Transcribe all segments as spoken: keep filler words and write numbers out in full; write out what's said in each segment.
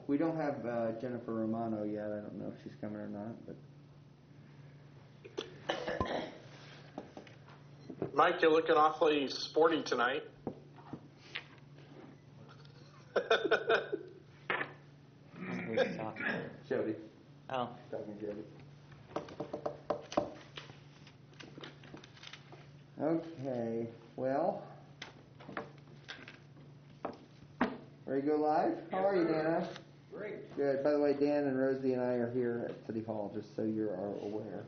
We don't have uh, Jennifer Romano yet. I don't know if she's coming or not. But Mike, you're looking awfully sporty tonight. Who's talking? Jody. Oh. Talking to Jody. Okay. Well. Ready to go live? How are you, Dana? Great. Good. By the way, Dan and Rosie and I are here at City Hall, just so you are aware.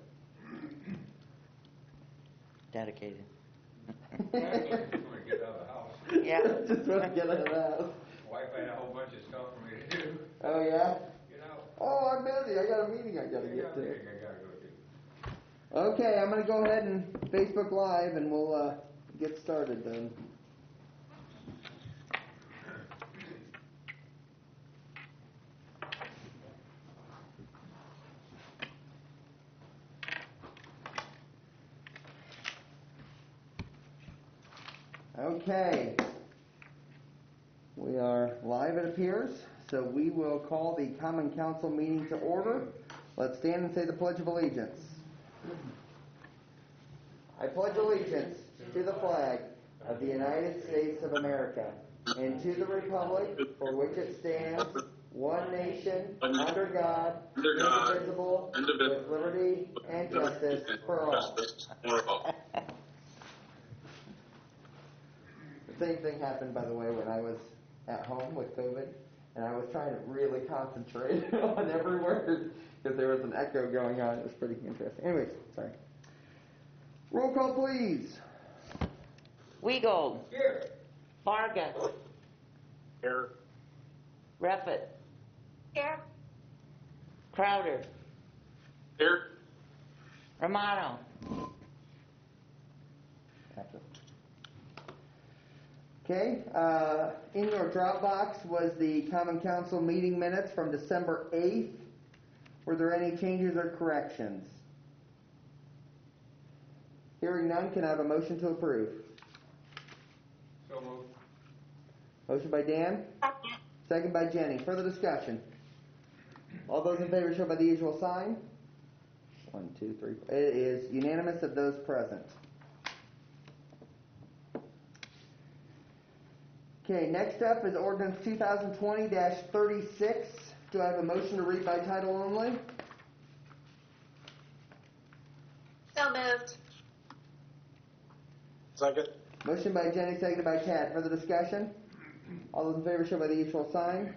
Dedicated. Just want to get out of the house. Yeah. Just want to get out of the house. Wife had a whole bunch of stuff for me to do. Oh, yeah? You know. Oh, I'm busy. I got a meeting I got to I get got a to. meeting I gotta go to. Okay, I'm going to go ahead and Facebook Live, and we'll uh, get started then. Okay, we are live, it appears, so we will call the Common Council meeting to order. Let's stand and say the Pledge of Allegiance. I pledge allegiance to the flag of the United States of America and to the republic for which it stands, one nation, under God, indivisible, with liberty and justice for all. The same thing happened, by the way, when I was at home with COVID, and I was trying to really concentrate on every word because there was an echo going on. It was pretty interesting. Anyways, sorry. Roll call, please. Weagold. Here. Varga. Here. Reffitt. Here. Crowder. Here. Romano. Okay, uh, in your Dropbox was the Common Council meeting minutes from December eighth. Were there any changes or corrections? Hearing none, can I have a motion to approve? So moved. Motion by Dan, second by Jenny. Further discussion? All those in favor show by the usual sign. One, two, three. It is unanimous of those present. Okay, next up is ordinance two thousand twenty dash thirty-six. Do I have a motion to read by title only? So moved. Second. Motion by Jenny, seconded by Tad. Further discussion? All those in favor show by the usual sign.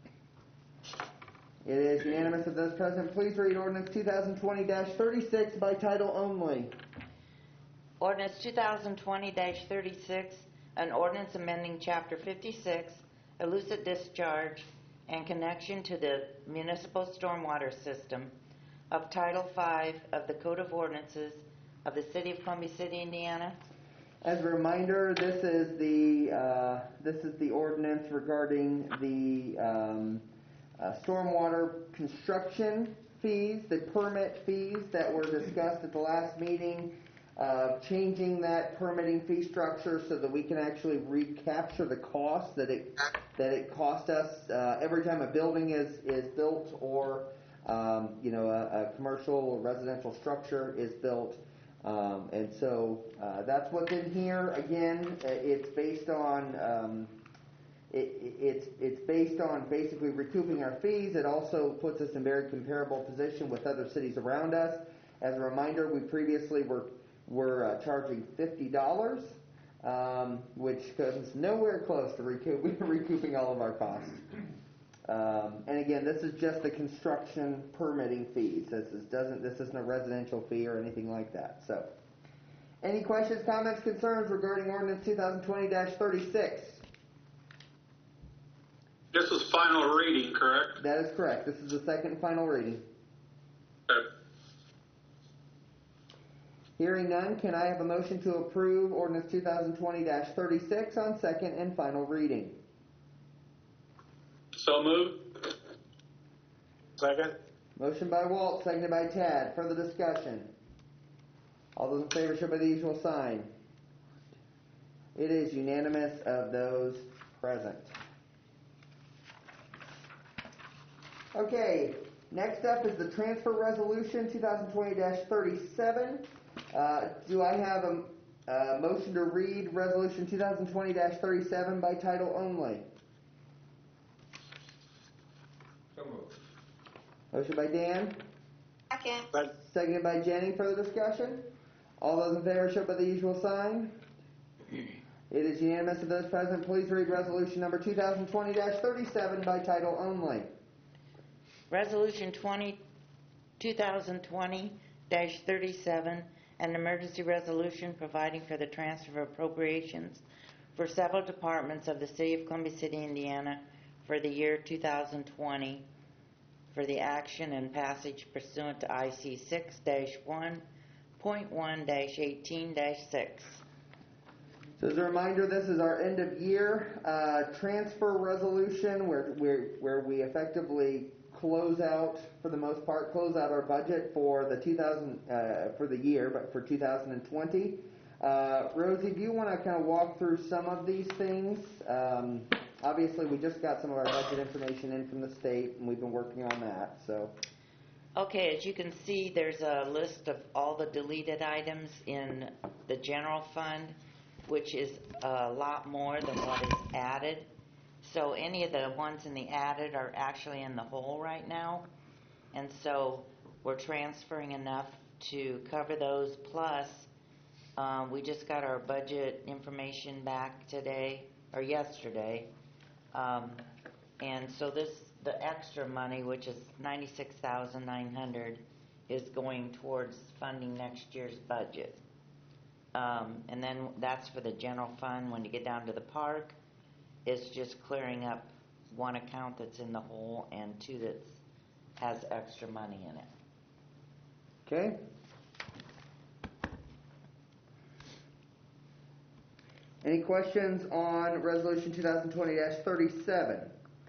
It is unanimous of those present. Please read ordinance two thousand twenty dash thirty-six by title only. Ordinance two thousand twenty dash thirty-six, an ordinance amending Chapter fifty-six, illicit discharge and connection to the municipal stormwater system of Title five of the Code of Ordinances of the City of Columbia City, Indiana. As a reminder, this is the uh, this is the ordinance regarding the um, uh, stormwater construction fees, the permit fees that were discussed at the last meeting. Uh, changing that permitting fee structure so that we can actually recapture the cost that it that it cost us uh, every time a building is is built or um, you know a, a commercial or residential structure is built, um, and so uh, that's what's in here. Again, it's based on um, it, it's it's based on basically recouping our fees. It also puts us in very comparable position with other cities around us. As a reminder, we previously were We're uh, charging fifty dollars, um, which comes nowhere close to recoup, recouping all of our costs. Um, and again, this is just the construction permitting fees. This is doesn't this isn't a residential fee or anything like that. So, any questions, comments, concerns regarding ordinance two thousand twenty dash thirty-six? This is final reading, correct? That is correct. This is the second and final reading. Okay. Hearing none, can I have a motion to approve ordinance two thousand twenty dash thirty-six on second and final reading? So moved. Second. Motion by Walt, seconded by Tad. Further discussion? All those in favor show by the usual sign. It is unanimous of those present. Okay, next up is the transfer resolution twenty twenty dash thirty-seven. Uh, do I have a, a motion to read resolution twenty twenty dash thirty-seven by title only? So moved. Motion by Dan, Second. Second. seconded by Jenny. Further discussion? All those in favor show by the usual sign. It is unanimous of those present. Please read resolution number twenty twenty dash thirty-seven by title only. Resolution twenty, twenty twenty dash thirty-seven, an emergency resolution providing for the transfer of appropriations for several departments of the City of Columbia City, Indiana for the year two thousand twenty for the action and passage pursuant to I C six dash one point one dash eighteen dash six. So as a reminder, this is our end of year uh, transfer resolution where, where, where we effectively close out, for the most part, close out our budget for the two thousand uh, for the year, but for two thousand twenty. Uh, Rosie, do you want to kind of walk through some of these things? Um, obviously, we just got some of our budget information in from the state, and we've been working on that. So, Okay, as you can see, there's a list of all the deleted items in the general fund, which is a lot more than what is added. So any of the ones in the added are actually in the hole right now. And so we're transferring enough to cover those. Plus, um, we just got our budget information back today, or yesterday. Um, and so this, the extra money, which is ninety-six thousand nine hundred dollars, is going towards funding next year's budget. Um, and then that's for the general fund. When you get down to the park, it's just clearing up one account that's in the hole and two that has extra money in it. okay. Any questions on resolution twenty twenty dash thirty-seven?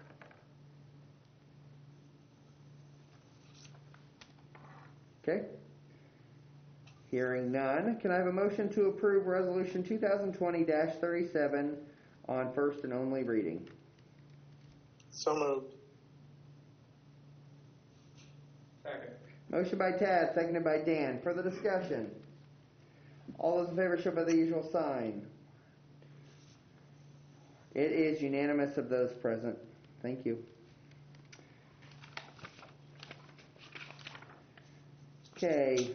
Okay. Hearing none, can I have a motion to approve resolution twenty twenty dash thirty-seven on first and only reading? So moved. Second. Motion by Tad, seconded by Dan. Further discussion? All those in favor show by the usual sign. It is unanimous of those present. Thank you. Okay.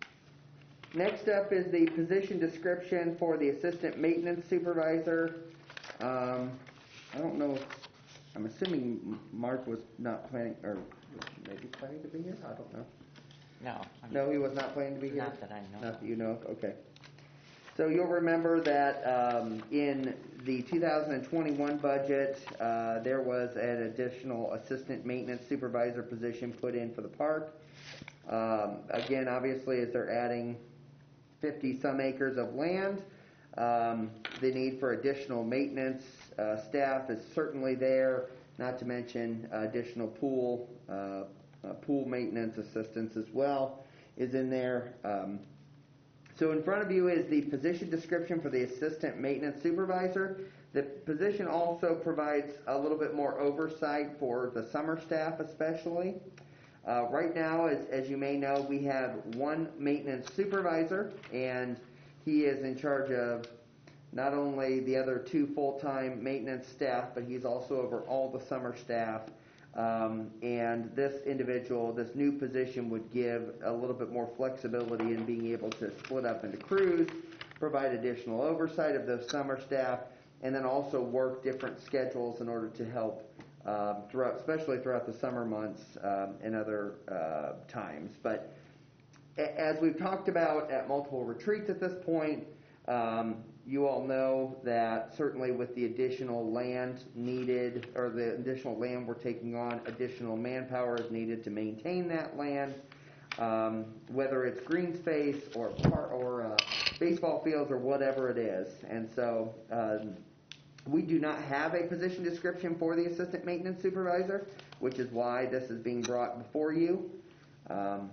Next up is the position description for the assistant maintenance supervisor. Um, I don't know. If, I'm assuming Mark was not planning, or maybe planning to be here. I don't know. No. I'm- No, he was not planning to be here? Not that I know. Not that you know of? Okay. So you'll remember that um, in the two thousand twenty-one budget, uh, there was an additional assistant maintenance supervisor position put in for the park. Um, again, obviously, as they're adding fifty-some acres of land, um, the need for additional maintenance uh, staff is certainly there, not to mention uh, additional pool uh, uh, pool maintenance assistance as well is in there. Um, so in front of you is the position description for the assistant maintenance supervisor. The position also provides a little bit more oversight for the summer staff especially. Uh, right now, as, as you may know, we have one maintenance supervisor, and he is in charge of not only the other two full-time maintenance staff, but he's also over all the summer staff. Um, and this individual, this new position, would give a little bit more flexibility in being able to split up into crews, provide additional oversight of those summer staff, and then also work different schedules in order to help Um, throughout, especially throughout the summer months um, and other uh, times. But a- as we've talked about at multiple retreats at this point, um, you all know that certainly with the additional land needed, or the additional land we're taking on, additional manpower is needed to maintain that land, um, whether it's green space or par- or uh, baseball fields or whatever it is. And so um, we do not have a position description for the assistant maintenance supervisor, which is why this is being brought before you. Um,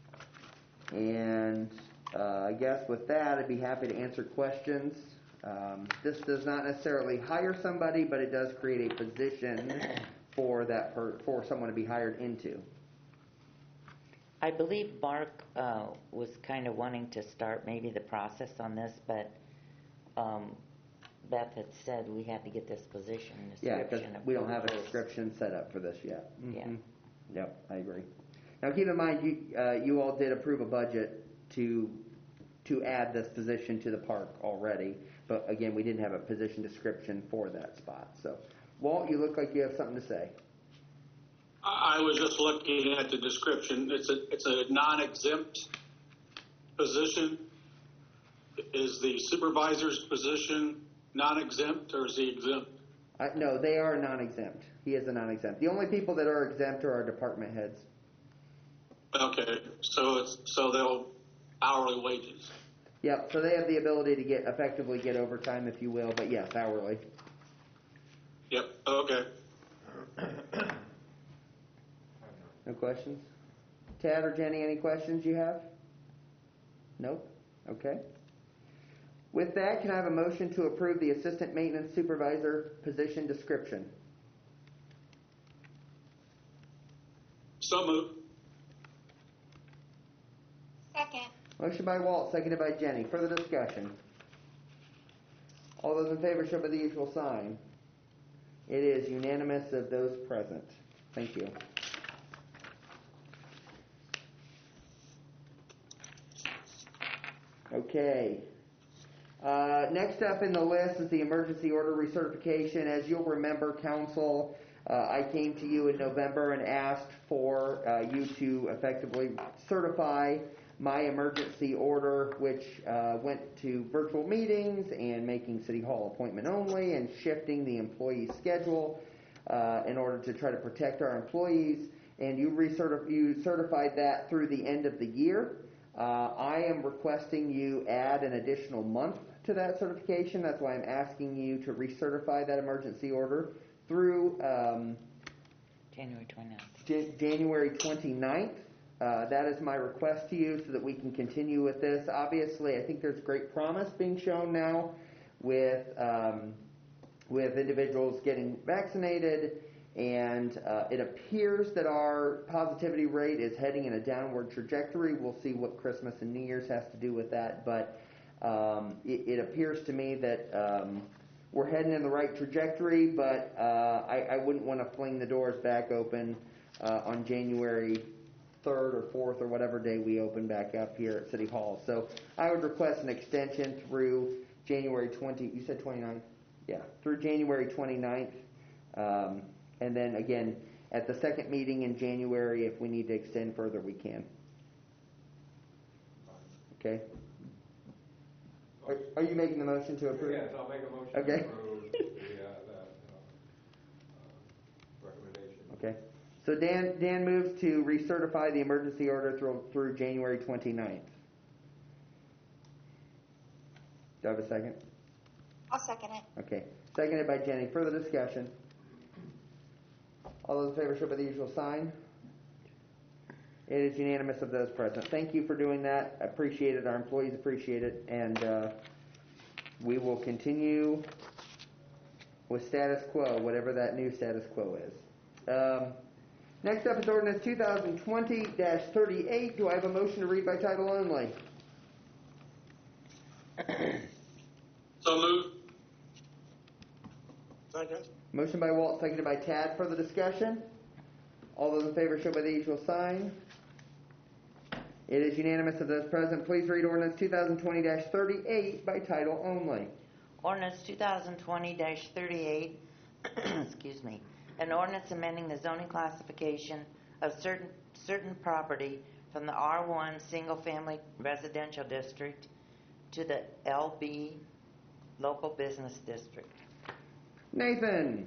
and uh, I guess with that, I'd be happy to answer questions. Um, this does not necessarily hire somebody, but it does create a position for that per, for someone to be hired into. I believe Mark uh, was kind of wanting to start maybe the process on this, but um, Beth had said we had to get this position Yeah, because description. we don't have a approved first. description set up for this yet. Yeah. Mhm. Yep, I agree. Now keep in mind, you uh, you all did approve a budget to to add this position to the park already, but again, we didn't have a position description for that spot. So, Walt, you look like you have something to say. I I was just looking at the description. It's a it's a non-exempt position. Is the supervisor's position non-exempt, or is he exempt? Uh, no, they are non-exempt. He is a non-exempt. The only people that are exempt are our department heads. Okay, so it's so they'll hourly wages. Yep. So they have the ability to get effectively get overtime, if you will, but yes, hourly. Yep. Okay. No questions? Tad or Jenny, any questions you have? Nope. Okay. With that, can I have a motion to approve the assistant maintenance supervisor position description? So moved. Second. Motion by Walt, seconded by Jenny. Further discussion? All those in favor show by the usual sign. It is unanimous of those present. Thank you. Okay. Uh, next up in the list is the emergency order recertification. As you'll remember, Council, uh, I came to you in November and asked for uh, you to effectively certify my emergency order, which uh, went to virtual meetings and making City Hall appointment only and shifting the employee schedule uh, in order to try to protect our employees. And you, recertif- you certified that through the end of the year. Uh, I am requesting you add an additional month to that certification. That's why I'm asking you to recertify that emergency order through um, January twenty-ninth. J- January twenty-ninth. Uh, that is my request to you so that we can continue with this. Obviously, I think there's great promise being shown now with um, with individuals getting vaccinated, and uh, it appears that our positivity rate is heading in a downward trajectory. We'll see what Christmas and New Year's has to do with that, but um, it, it appears to me that um, we're heading in the right trajectory, but uh, I, I wouldn't want to fling the doors back open uh, on January third or fourth or whatever day we open back up here at City Hall. So I would request an extension through January twentieth. You said twenty-ninth? Yeah, through January twenty-ninth. Um, and then again, at the second meeting in January, if we need to extend further, we can. Okay? Are, are you making the motion to approve? Yes, I'll make a motion Okay. to approve the, uh, that, uh, uh, recommendation. Okay. So Dan Dan moves to recertify the emergency order through, through January twenty-ninth. Do I have a second? I'll second it. Okay. Seconded by Jenny. Further discussion? All those in favor show by the usual sign. It is unanimous of those present. Thank you for doing that. I appreciate it. Our employees appreciate it. And uh, we will continue with status quo, whatever that new status quo is. Um, next up is ordinance two thousand twenty dash thirty-eight. Do I have a motion to read by title only? So moved. Second. Motion by Walt, seconded by Tad. Further discussion? All those in favor show by the usual sign. It is unanimous of those present. Please read ordinance two thousand twenty dash thirty-eight by title only. Ordinance two thousand twenty dash thirty-eight, excuse me, an ordinance amending the zoning classification of certain certain property from the R one Single Family Residential District to the L B Local Business District. Nathan.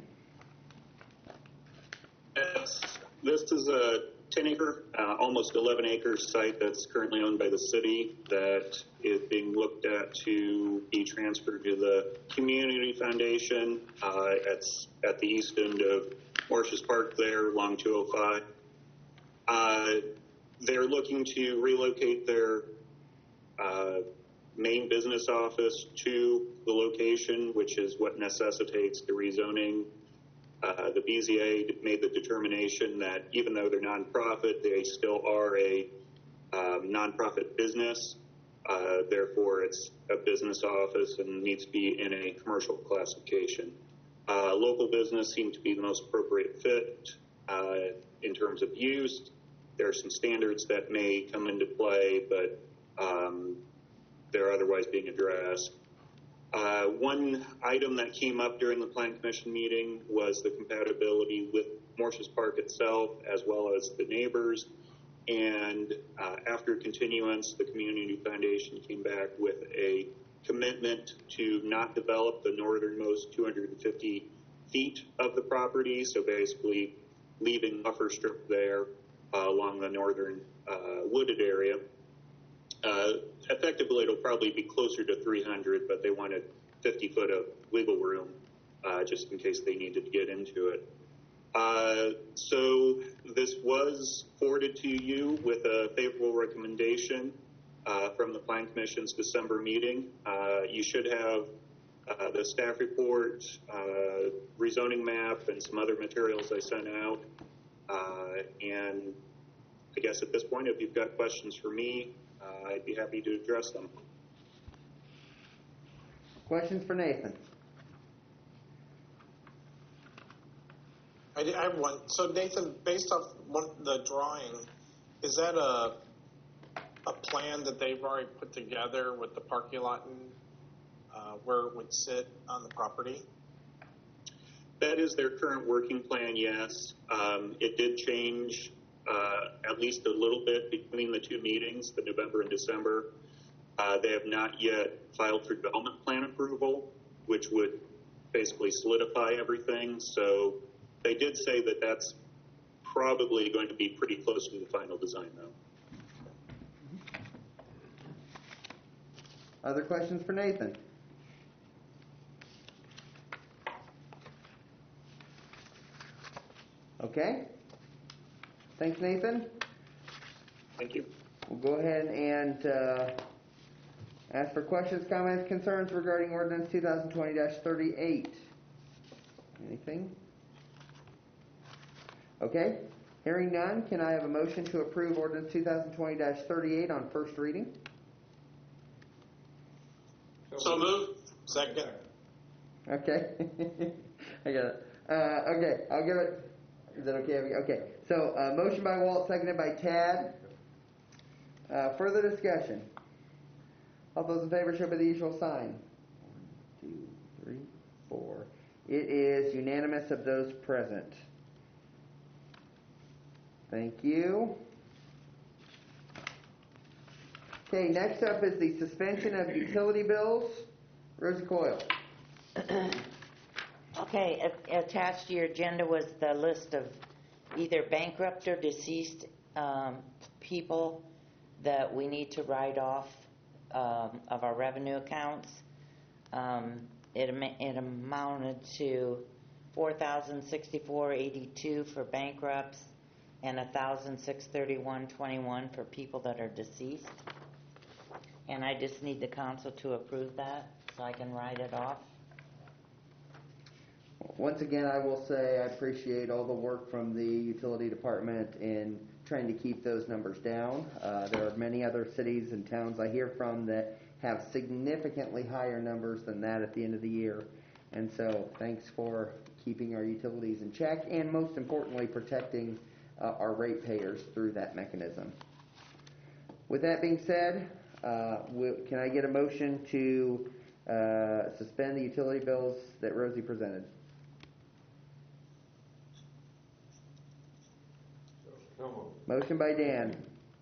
Yes, this is a ten acre, uh, almost eleven acre site that's currently owned by the city that is being looked at to be transferred to the community foundation. Uh, it's at the east end of Morses Park there along two oh five. Uh, they're looking to relocate their uh, main business office to the location, which is what necessitates the rezoning Uh, the B Z A made the determination that even though they're nonprofit, they still are a um, nonprofit business. Uh, therefore, it's a business office and needs to be in a commercial classification. Uh, local business seemed to be the most appropriate fit uh, in terms of use. There are some standards that may come into play, but um, they're otherwise being addressed. Uh, one item that came up during the Plan Commission meeting was the compatibility with Morses Park itself as well as the neighbors. And uh, after continuance, the Community Foundation came back with a commitment to not develop the northernmost two hundred fifty feet of the property, so basically leaving buffer strip there uh, along the northern uh, wooded area. Uh, effectively, it'll probably be closer to three hundred, but they wanted fifty foot of wiggle room uh, just in case they needed to get into it. Uh, so this was forwarded to you with a favorable recommendation uh, from the Plan Commission's December meeting. Uh, you should have uh, the staff report, uh, rezoning map, and some other materials I sent out. Uh, and I guess at this point, if you've got questions for me, uh, I'd be happy to address them. Questions for Nathan? I, did- I have one. So Nathan, based off one, the drawing, is that a a plan that they've already put together with the parking lot and uh, where it would sit on the property? That is their current working plan, yes. Um, it did change uh, at least a little bit between the two meetings, the November and December. Uh, they have not yet filed for development plan approval, which would basically solidify everything. So they did say that that's probably going to be pretty close to the final design, though. Other questions for Nathan? Okay. Thanks, Nathan. Thank you. We'll go ahead and uh, ask for questions, comments, concerns regarding Ordinance twenty twenty dash thirty-eight. Anything? Okay. Hearing none, can I have a motion to approve Ordinance twenty twenty dash thirty-eight on first reading? So moved. Second. Okay. I got it. Uh, okay, I'll give it. Is that okay? Okay. So, uh, motion by Walt, seconded by Tad. Uh, further discussion. All those in favor show by the usual sign. One, two, three, four. It is unanimous of those present. Thank you. Okay, next up is the suspension of utility bills. Rosie Coyle. Okay, a- attached to your agenda was the list of either bankrupt or deceased um, people that we need to write off um, of our revenue accounts. Um, it, am- it amounted to four thousand sixty-four eighty-two for bankrupts and one thousand six thirty-one twenty-one for people that are deceased. And I just need the council to approve that so I can write it off. Once again, I will say I appreciate all the work from the utility department in trying to keep those numbers down. Uh, there are many other cities and towns I hear from that have significantly higher numbers than that at the end of the year. And so thanks for keeping our utilities in check and, most importantly, protecting uh, our ratepayers through that mechanism. With that being said, uh, will, can I get a motion to uh, suspend the utility bills that Rosie presented? Motion by Dan.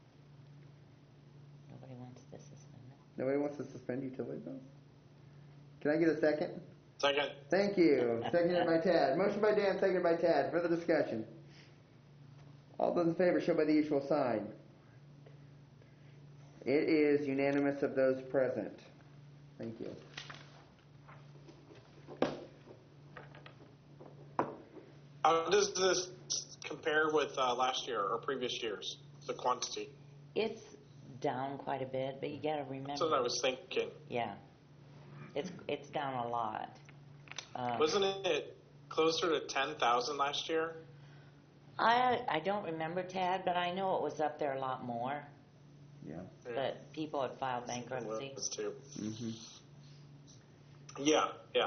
Nobody wants to suspend it. Nobody wants to suspend utility bills? Can I get a second? Second. Thank you. Seconded by Tad. Motion by Dan, seconded by Tad. Further discussion. All those in favor show by the usual sign. It is unanimous of those present. Thank you. How does this compare with uh, last year or previous years, the quantity? It's down quite a bit, but you got to remember. That's what I was thinking. Yeah, it's it's down a lot. Um, Wasn't it closer to ten thousand last year? I, I don't remember, Tad, but I know it was up there a lot more, Yeah. but people had filed bankruptcy. Was too. Mm-hmm. Yeah, yeah.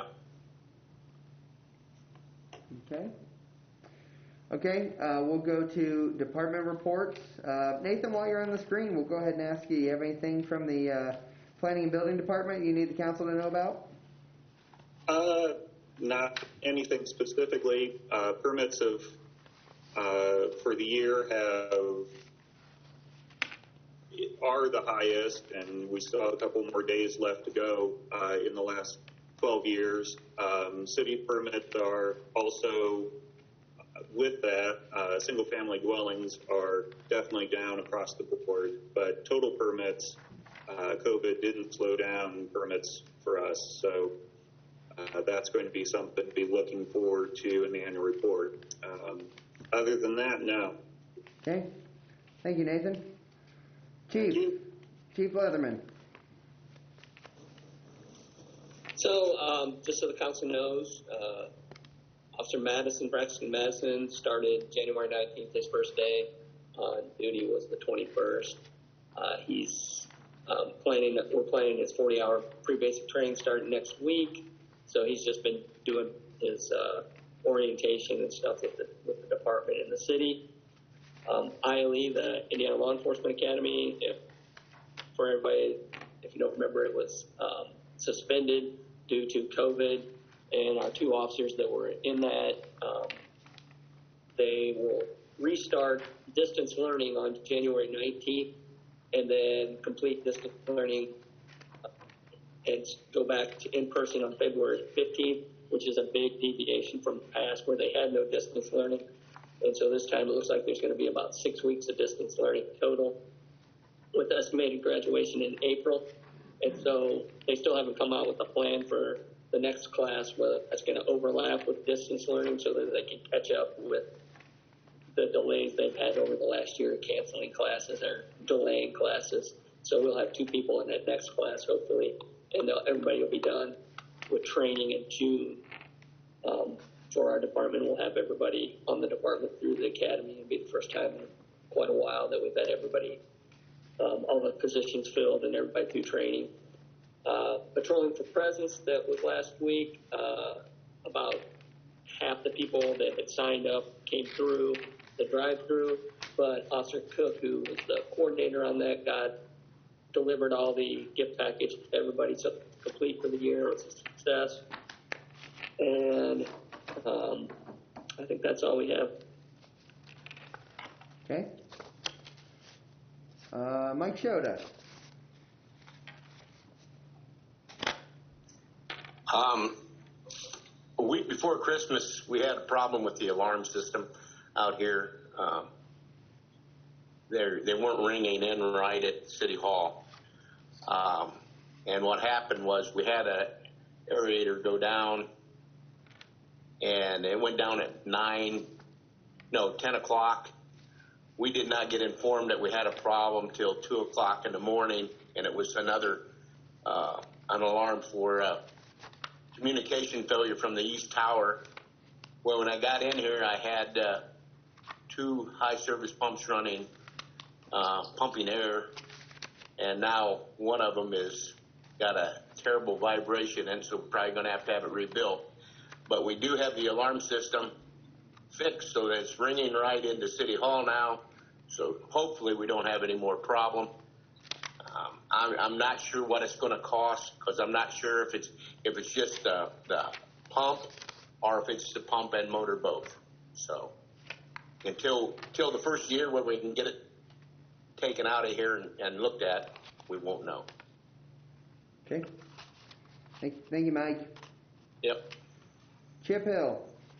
Okay. Okay, uh, we'll go to department reports. Uh, Nathan, while you're on the screen, we'll go ahead and ask you, do you have anything from the uh, planning and building department you need the council to know about? Uh, not anything specifically. Uh, permits have, uh, for the year have, are the highest, and we still have a couple more days left to go uh, in the last twelve years. Um, city permits are also, with that, uh, single-family dwellings are definitely down across the board, but total permits, uh, COVID didn't slow down permits for us, so uh, that's going to be something to be looking forward to in the annual report. Um, other than that, no. Okay. Thank you, Nathan. Chief. Thank you. Chief Leatherman. So, um, just so the council knows, uh, Officer Madison, Braxton Madison, started January nineteenth, his first day on duty was the twenty-first. Uh, he's um, planning, we're planning his forty-hour pre-basic training starting next week. So he's just been doing his uh, orientation and stuff with the, with the department in the city. Um, I L E, the Indiana Law Enforcement Academy, if, for everybody, if you don't remember, it was um, suspended due to COVID. And our two officers that were in that, um, they will restart distance learning on January nineteenth and then complete distance learning and go back to in-person on February fifteenth, which is a big deviation from the past where they had no distance learning. And so this time it looks like there's going to be about six weeks of distance learning total with estimated graduation in April. And so they still haven't come out with a plan for the next class whether that's going to overlap with distance learning so that they can catch up with the delays they've had over the last year, canceling classes or delaying classes. So we'll have two people in that next class, hopefully, and everybody will be done with training in June. Um, for our department, we'll have everybody on the department through the academy. It'll be the first time in quite a while that we've had everybody, um, all the positions filled and everybody through training. Uh, patrolling for presence, that was last week. Uh, about half the people that had signed up came through the drive-through, but Officer Cook, who was the coordinator on that, got delivered all the gift package to everybody, so complete for the year. It was a success. And um, I think that's all we have. Okay. Uh, Mike Shoda. Um, a week before Christmas, we had a problem with the alarm system out here. Um, they weren't ringing in right at City Hall. Um, and what happened was we had a aerator go down, and it went down at nine, no, ten o'clock. We did not get informed that we had a problem till two o'clock in the morning, and it was another uh, an alarm for uh, communication failure from the East Tower. Well, when I got in here, I had uh, two high service pumps running, uh, pumping air, and now one of them is got a terrible vibration, and so we're probably going to have to have it rebuilt. But we do have the alarm system fixed so that it's ringing right into City Hall now, so hopefully we don't have any more problem. Um, I'm, I'm not sure what it's going to cost because I'm not sure if it's if it's just the, the pump or if it's the pump and motor both. So until until the first year when we can get it taken out of here and, and looked at, we won't know. Okay. Thank, thank you, Mike. Yep. Chip Hill.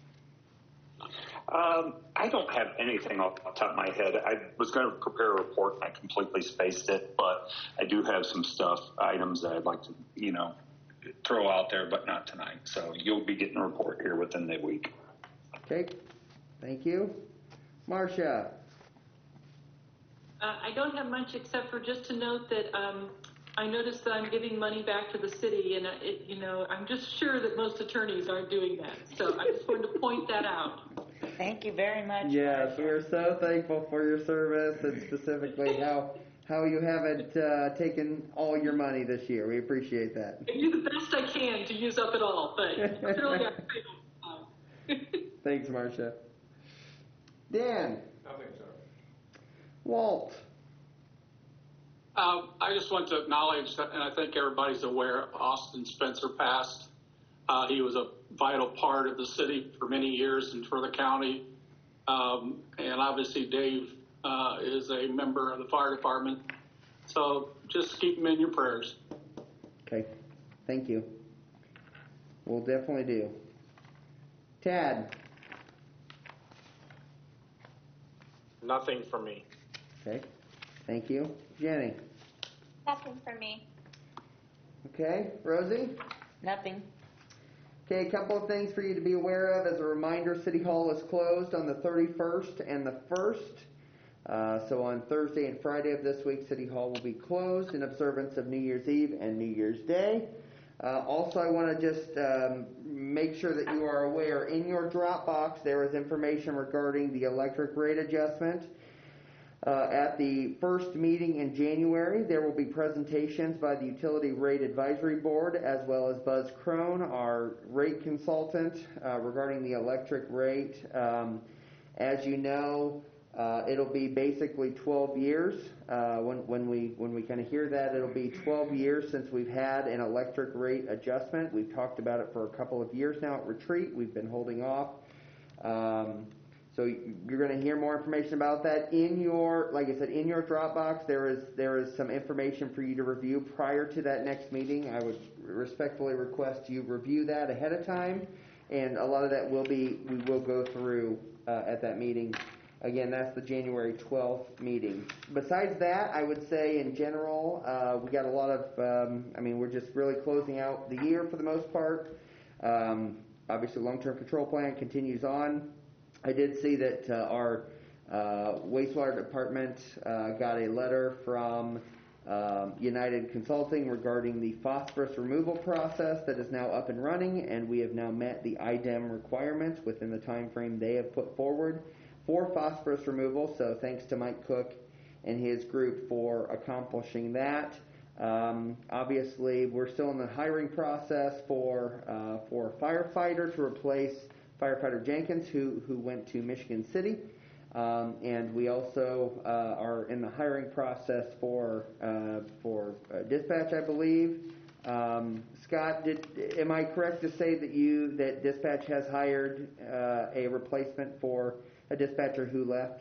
Um, I don't have anything off the top of my head. I was going to prepare a report and I completely spaced it, but I do have some stuff, items that I'd like to, you know, throw out there, but not tonight. So you'll be getting a report here within the week. Okay. Thank you. Marcia. Uh, I don't have much except for just to note that um, I noticed that I'm giving money back to the city, and it, you know, I'm just sure that most attorneys aren't doing that. So I just wanted to point that out. Thank you very much. Yes, Marcia. we are so thankful for your service and specifically how how you haven't uh, taken all your money this year. We appreciate that. I do the best I can to use up it all, but clearly I failed. Thanks, Marcia. Dan. Nothing, sir. Walt. Um, I just want to acknowledge, and I think everybody's aware, Austin Spencer passed. Uh, he was a vital part of the city for many years and for the county. Um, and obviously Dave uh, is a member of the fire department. So just keep him in your prayers. Okay, thank you. We'll definitely do. Tad. Nothing for me. Okay, thank you. Jenny. Nothing for me. Okay, Rosie. Nothing. Okay, a couple of things for you to be aware of. As a reminder, City Hall is closed on the thirty-first and the first. Uh, so on Thursday and Friday of this week, City Hall will be closed in observance of New Year's Eve and New Year's Day. Uh, also, I want to just um, make sure that you are aware, in your Dropbox there is information regarding the electric rate adjustment. Uh, at the first meeting in January, there will be presentations by the Utility Rate Advisory Board as well as Buzz Crone, our rate consultant, uh, regarding the electric rate. Um, as you know, uh, it'll be basically twelve years. Uh, when, when we when we kind of hear that, it'll be twelve years since we've had an electric rate adjustment. We've talked about it for a couple of years now at Retreat. We've been holding off. Um, So you're going to hear more information about that in your, like I said, in your Dropbox. There is there is some information for you to review prior to that next meeting. I would respectfully request you review that ahead of time, and a lot of that will be we will go through uh, at that meeting. Again, that's the January twelfth meeting. Besides that, I would say in general, uh, we got a lot of. Um, I mean, we're just really closing out the year for the most part. Um, obviously, long-term control plan continues on. I did see that uh, our uh, wastewater department uh, got a letter from um, United Consulting regarding the phosphorus removal process that is now up and running, and we have now met the I D E M requirements within the time frame they have put forward for phosphorus removal. So thanks to Mike Cook and his group for accomplishing that. Um, obviously, we're still in the hiring process for uh, for a firefighter to replace Firefighter Jenkins, who, who went to Michigan City. Um, and we also uh, are in the hiring process for uh, for uh, dispatch, I believe. Um, Scott, did am I correct to say that you that dispatch has hired uh, a replacement for a dispatcher who left?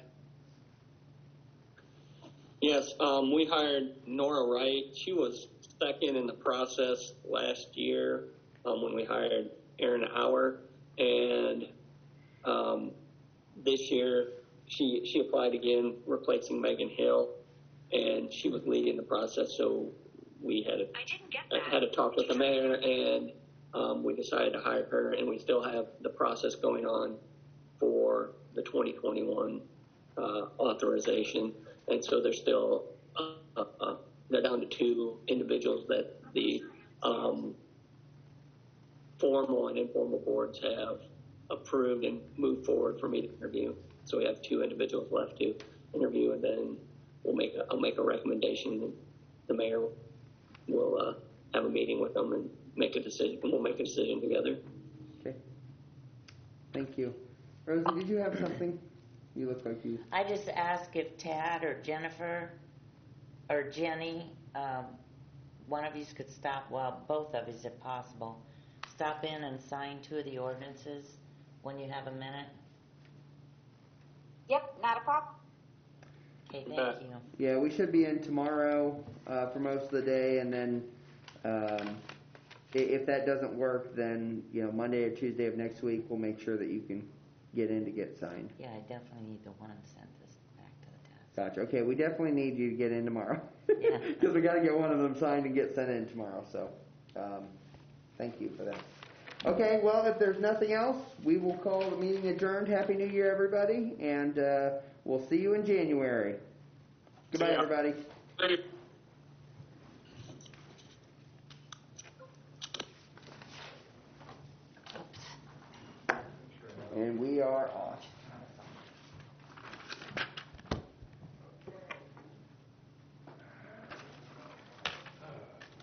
Yes, um, we hired Nora Wright. She was second in the process last year um, when we hired Aaron Auer, and um, this year she she applied again, replacing Megan Hill, and she was leading the process. So we had a, I didn't get that. had a talk with the mayor, and um, we decided to hire her, and we still have the process going on for the twenty twenty-one uh, authorization. And so there's still, uh, uh, they're down to two individuals that the um, formal and informal boards have approved and moved forward for me to interview. So we have two individuals left to interview, and then we'll make a, I'll make a recommendation, and the mayor will uh, have a meeting with them and make a decision, and we'll make a decision together. Okay. Thank you. Rosie, did you have something? You look like you. I just asked if Tad or Jennifer or Jenny, um, one of you could stop, well, both of you if possible, stop in and sign two of the ordinances when you have a minute. Yep, not a problem. Okay, thank you. Yeah, we should be in tomorrow uh, for most of the day, and then um, i- if that doesn't work, then you know Monday or Tuesday of next week we'll make sure that you can get in to get signed. Yeah, I definitely need the one sent this back to the task. Gotcha. Okay, we definitely need you to get in tomorrow. Yeah. Because we got to get one of them signed and get sent in tomorrow. So, um, thank you for that. Okay, well, if there's nothing else, we will call the meeting adjourned. Happy New Year, everybody, and uh, we'll see you in January. Goodbye, See ya. everybody. Thank you. And we are on.